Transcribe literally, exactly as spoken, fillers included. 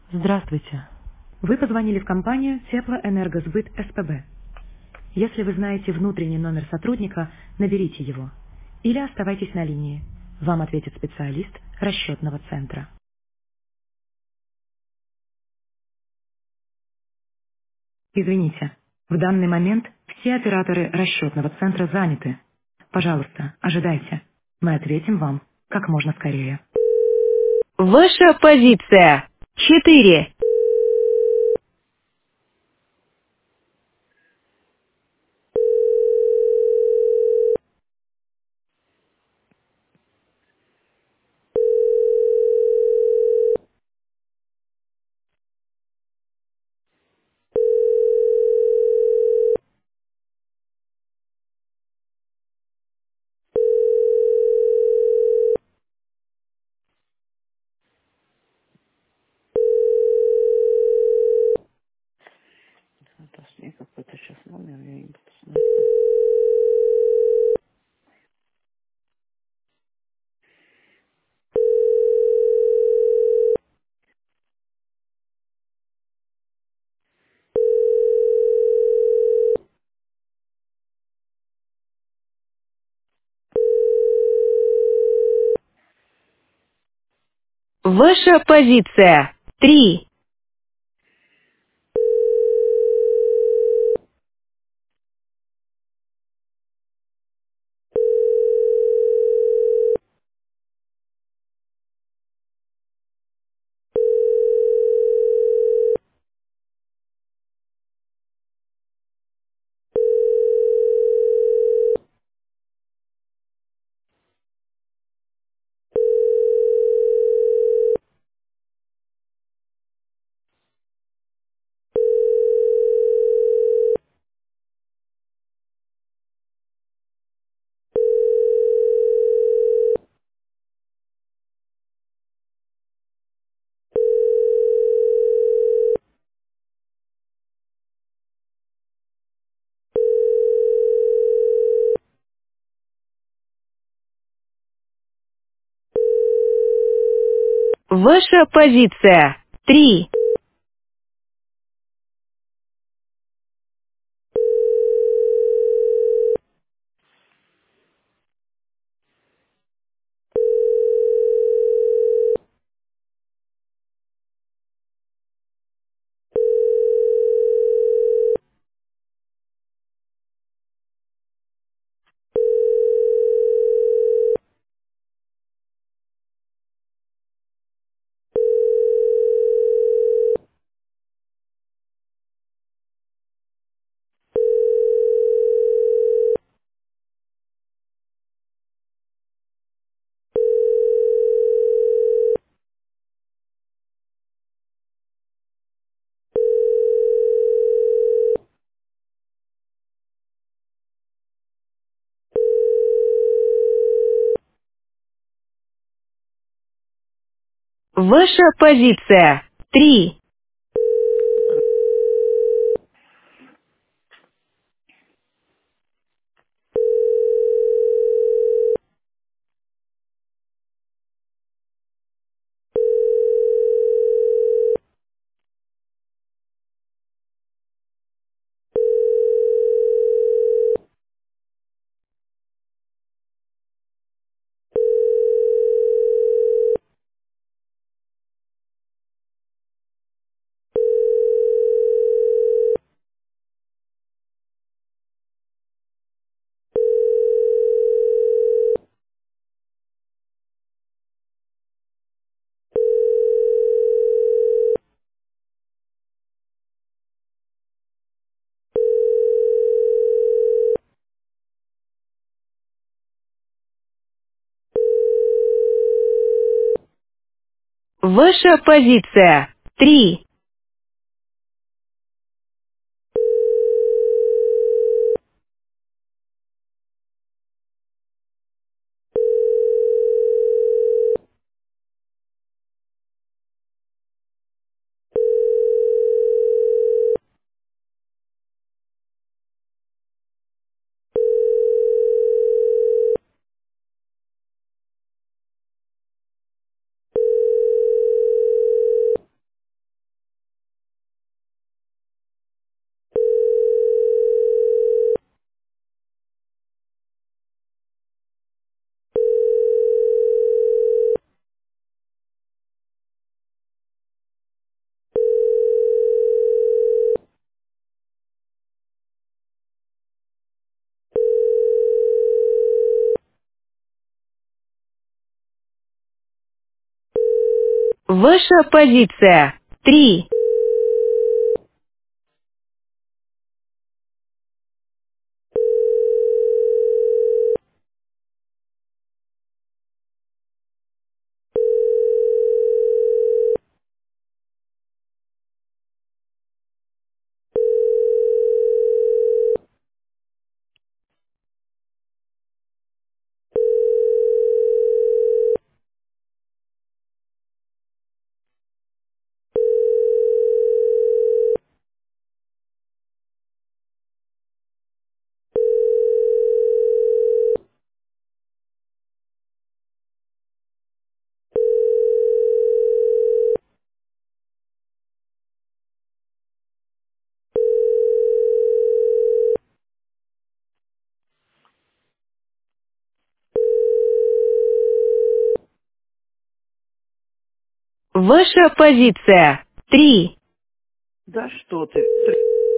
Здравствуйте. Вы позвонили в компанию Теплоэнергосбыт СПБ. Если вы знаете внутренний номер сотрудника, наберите его. Или оставайтесь на линии. Вам ответит специалист расчетного центра. Извините, в данный момент все операторы расчетного центра заняты. Пожалуйста, ожидайте. Мы ответим вам как можно скорее. Ваша позиция. Четыре. Подожди, какой-то сейчас номер, я не буду знать. Ваша позиция. Три. Ваша позиция. Три. Ваша позиция. Три. Ваша позиция. Три. Ваша позиция. Три. Ваша позиция. Три. Да что ты?